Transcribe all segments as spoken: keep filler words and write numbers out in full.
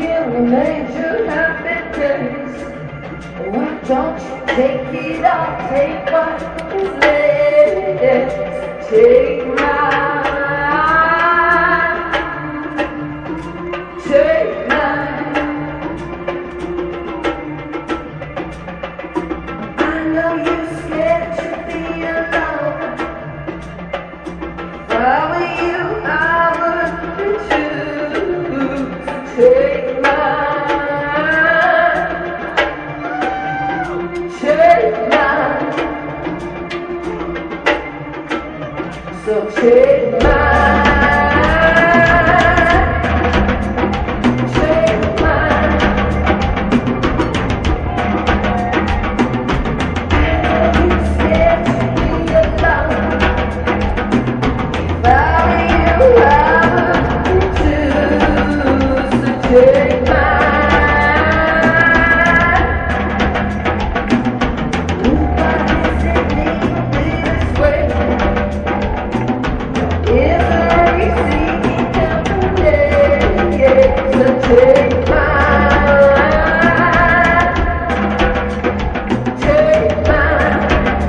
you made you happy days. Why don't you take it all? Take what is left. Take mine. Take mine. I know you're scared to be alone. If I were you, I would choose to take mine. Take mine. So take mine. Take mine. You're scared to be alone. If I were you, I would choose to take mine. Why does it need to be this way? Is there easy company? So take mine. Take mine.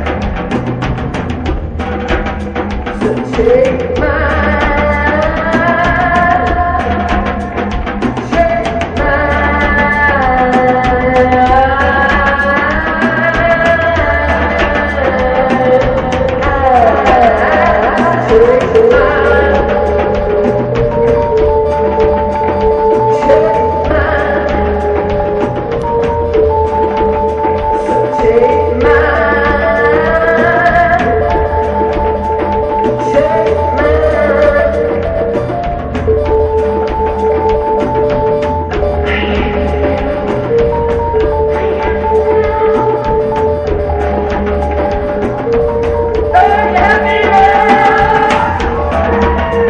So take mine. Take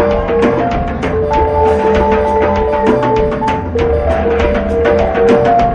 mine.